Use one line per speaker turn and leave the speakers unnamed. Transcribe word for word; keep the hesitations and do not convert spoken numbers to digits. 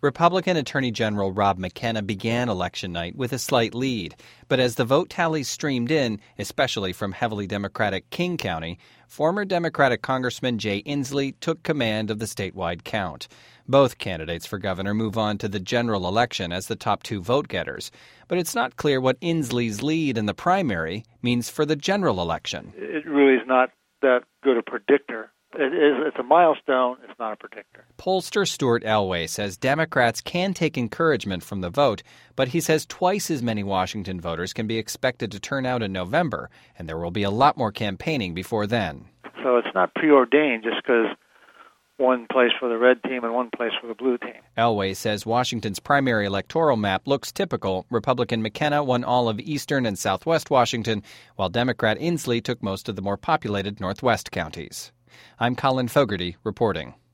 Republican Attorney General Rob McKenna began election night with a slight lead. But as the vote tallies streamed in, especially from heavily Democratic King County, former Democratic Congressman Jay Inslee took command of the statewide count. Both candidates for governor move on to the general election as the top two vote-getters. But it's not clear what Inslee's lead in the primary means for the general election.
It really is not that good a predictor. It is, it's a milestone, it's not a predictor.
Pollster Stuart Elway says Democrats can take encouragement from the vote, but he says twice as many Washington voters can be expected to turn out in November, and there will be a lot more campaigning before then.
So it's not preordained just because one place for the red team and one place for the blue team.
Elway says Washington's primary electoral map looks typical. Republican McKenna won all of eastern and southwest Washington, while Democrat Inslee took most of the more populated northwest counties. I'm Colin Fogarty reporting.